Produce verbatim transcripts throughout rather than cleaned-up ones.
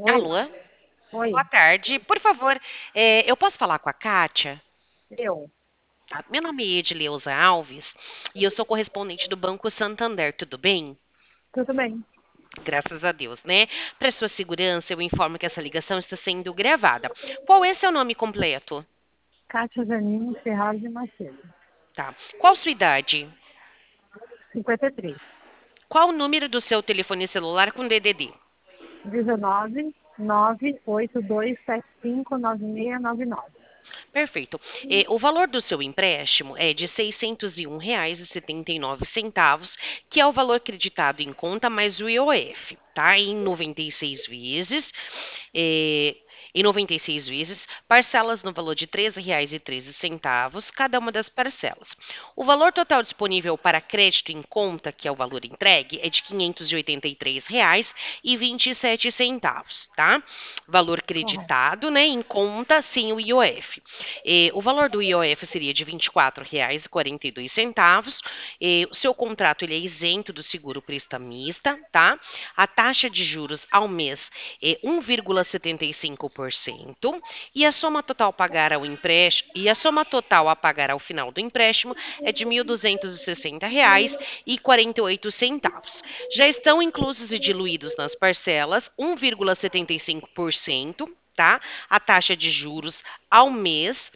Oi, Alô, oi, boa tarde. Por favor, é, eu posso falar com a Kátia? eu. Tá, meu nome é Edileuza Alves e eu sou correspondente do Banco Santander, tudo bem? Tudo bem? Graças a Deus, né? Para sua segurança, eu informo que essa ligação está sendo gravada. Qual é seu nome completo? Kátia Janine Ferraz de Macedo. Tá. Qual sua idade? cinquenta e três. Qual o número do seu telefone celular com D D D? dezenove, nove oito dois sete cinco nove seis nove nove. Perfeito. Eh, o valor do seu empréstimo é de seiscentos e um reais e setenta e nove centavos, que é o valor creditado em conta mais o I O F, tá? Em noventa e seis vezes. eh, Em noventa e seis vezes, parcelas no valor de R$ treze reais e treze centavos, cada uma das parcelas. O valor total disponível para crédito em conta, que é o valor entregue, é de R$ quinhentos e oitenta e três reais e vinte e sete centavos, tá? Valor Correto. creditado, né, em conta, sem o I O F. Eh, o valor do I O F seria de vinte e quatro reais e quarenta e dois centavos. Eh, o seu contrato ele é isento do seguro prestamista, tá? A taxa de juros ao mês é um vírgula setenta e cinco por cento e a soma total pagar ao empréstimo e a soma total a pagar ao final do empréstimo é de mil duzentos e sessenta reais e quarenta e oito centavos. Já estão inclusos e diluídos nas parcelas um vírgula setenta e cinco por cento, tá? A taxa de juros ao mês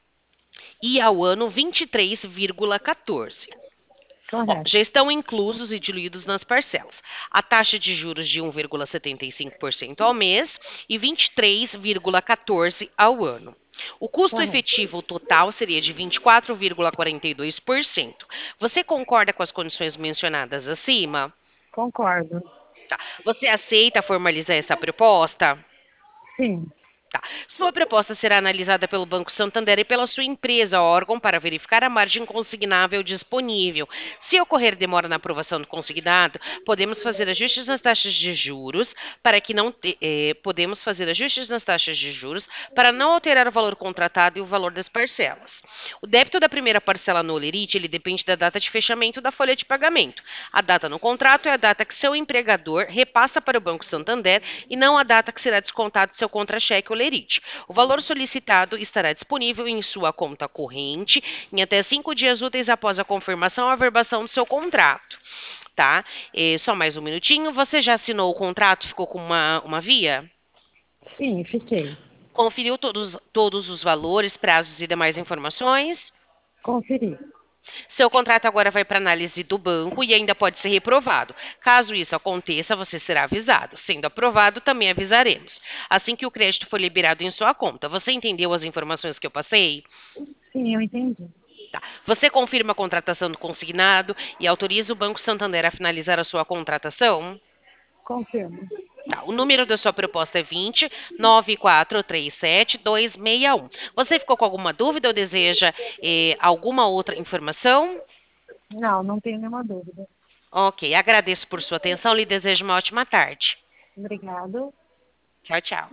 e ao ano vinte e três vírgula quatorze. Ó, Correto. já estão inclusos e diluídos nas parcelas. A taxa de juros de um vírgula setenta e cinco por cento ao mês e vinte e três vírgula quatorze ao ano. O custo Correto. efetivo total seria de vinte e quatro vírgula quarenta e dois por cento. Você concorda com as condições mencionadas acima? Concordo. Tá. Você aceita formalizar essa proposta? Sim. Tá. Sua proposta será analisada pelo Banco Santander e pela sua empresa, órgão, para verificar a margem consignável disponível. Se ocorrer demora na aprovação do consignado, podemos fazer ajustes nas taxas de juros para que não te- eh, podemos fazer ajustes nas taxas de juros para não alterar o valor contratado e o valor das parcelas. O débito da primeira parcela no Olerite, ele depende da data de fechamento da folha de pagamento. A data no contrato é a data que seu empregador repassa para o Banco Santander e não a data que será descontado seu contra-cheque ou lerite. O valor solicitado estará disponível em sua conta corrente em até cinco dias úteis após a confirmação ou averbação do seu contrato, tá? E só mais um minutinho. Você já assinou o contrato? Ficou com uma, uma via? Sim, fiquei. Conferiu todos, todos os valores, prazos e demais informações? Conferi. Seu contrato agora vai para análise do banco e ainda pode ser reprovado. Caso isso aconteça, você será avisado. Sendo aprovado, também avisaremos. Assim que o crédito for liberado em sua conta. Você entendeu as informações que eu passei? Sim, eu entendi. Tá. Você confirma a contratação do consignado e autoriza o Banco Santander a finalizar a sua contratação? Confirmo. Tá, o número da sua proposta é vinte, nove quatro três sete, dois seis um. Você ficou com alguma dúvida ou deseja eh, alguma outra informação? Não, não tenho nenhuma dúvida. Ok, agradeço por sua atenção. Lhe desejo uma ótima tarde. Obrigado. Tchau, tchau.